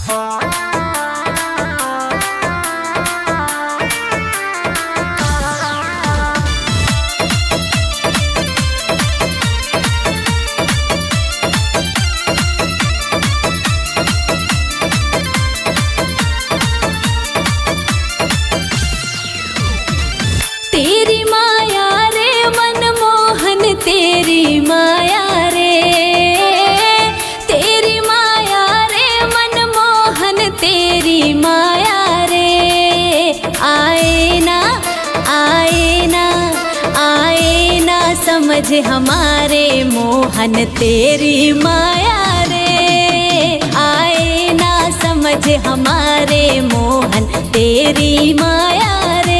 तेरी माया रे मनमोहन, तेरी माया रे, तेरी माया रे मनमोहन, तेरी माया रे। आए ना आए ना आए ना समझ हमारे मोहन, तेरी माया रे। आए ना समझ हमारे मोहन, तेरी माया रे।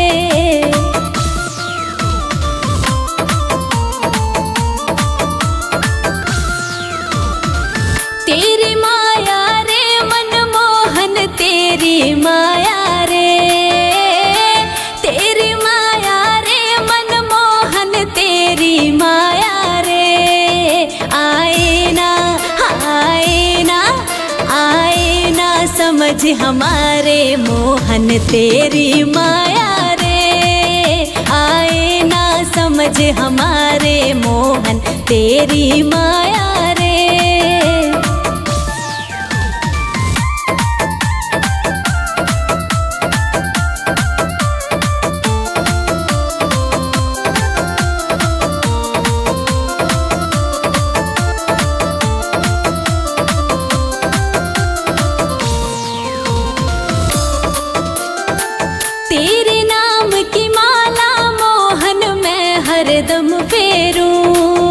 तेरी माया रे मनमोहन, तेरी माया रे, तेरी माया रे मनमोहन, तेरी माया रे। आए ना आए ना आए ना समझ हमारे मोहन, तेरी माया रे। आए ना समझ हमारे मोहन, तेरी माया रे। तेरे नाम की माला मोहन मैं हरदम फेरूं,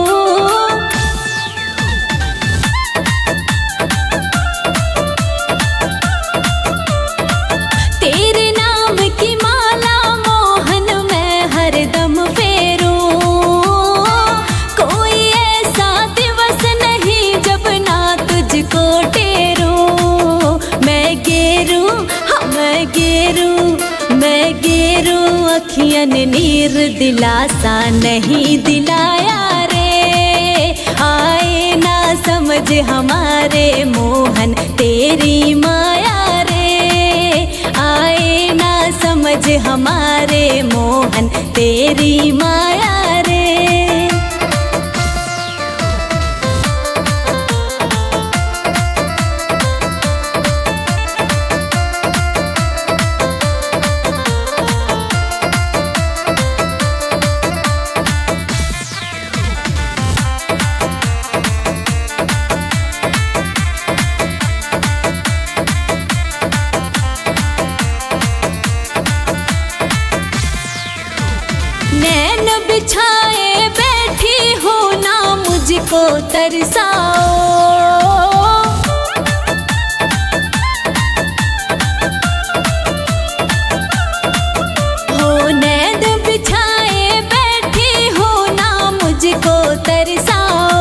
तेरे नाम की माला मोहन मैं हरदम फेरूं। कोई ऐसा दिवस नहीं जब ना तुझको टेरूं। मैं गेरूं हाँ मैं गेरूं, मैं गेरूं अखियन नीर, दिलासा नहीं दिलाया रे। आए ना समझ हमारे मोहन, तेरी माया रे। आए ना समझ हमारे मोहन, तेरी माया रे। नैन बिछाए बैठी हो ना मुझको तरसाओ, हो नैन बिछाए बैठी हो ना मुझको तरसाओ।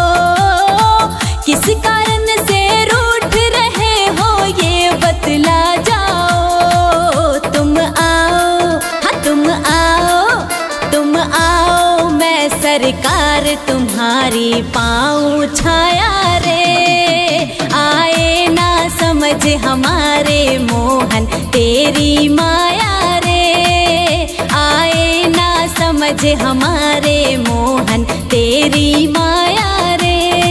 किस कारण से रूठ रहे हो ये बतला जाओ। तुम आओ हाँ तुम आओ, तुम आओ मैं सरकार तुम्हारी पाँव छाया रे। आए ना समझ हमारे मोहन, तेरी माया रे। आए ना समझ हमारे मोहन, तेरी माया रे।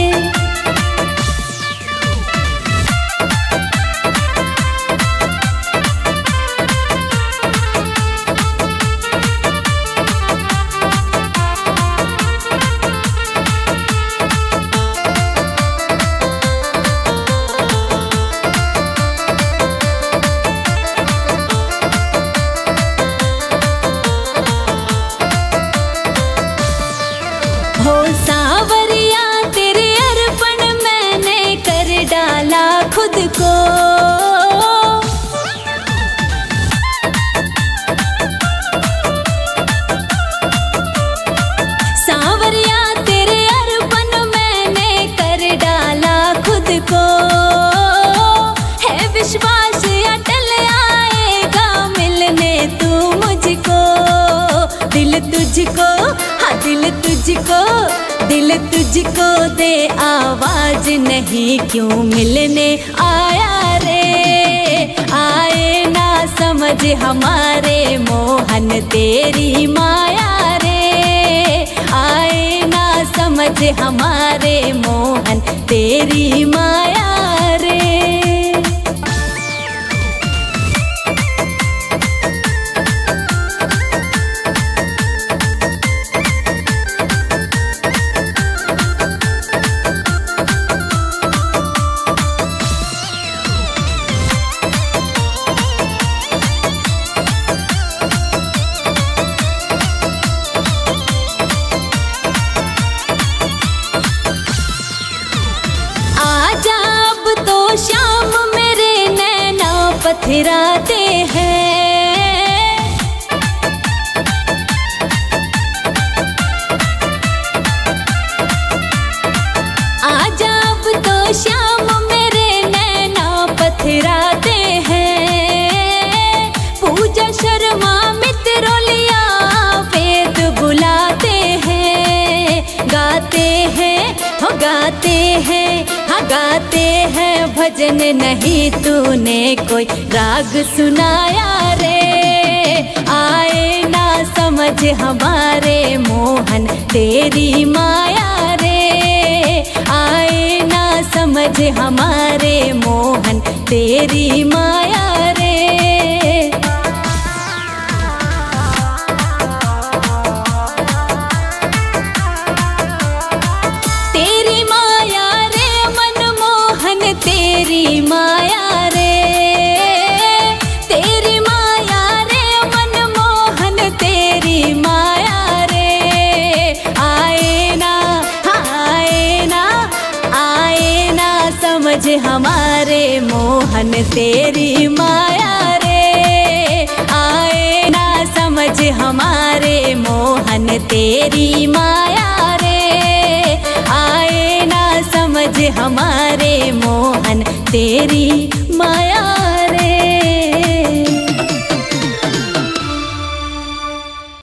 हो सावरिया तेरे अर्पण मैंने कर डाला खुद को। सावरिया तेरे अर्पण मैंने कर डाला खुद को। है विश्वास अटल आएगा मिलने तू मुझको। दिल तुझको हाँ दिल तुझको, दिल तुझको दे आवाज नहीं क्यों मिलने आया रे। हमारे मोहन तेरी माया रे, आए ना समझ हमारे मोहन तेरी माया रे। शाम मेरे नैना पथराते हैं, आजा अब तो शाम मेरे नैना पथराते हैं। पूजा शर्मा मित्रोलिया वेद बुलाते हैं, गाते हैं हो गाते हैं, हाँ गाते हैं भजन नहीं तूने कोई राग सुनाया रे। आए ना समझ हमारे मोहन तेरी माया रे, आए ना समझ हमारे मोहन तेरी माया रे। तेरी माया रे, तेरी माया रे मनमोहन तेरी माया रे। आए ना आए ना आए ना समझ हमारे मोहन तेरी माया रे, आए ना समझ हमारे मोहन तेरी माया रे, आए ना समझ हमारे मोहन तेरी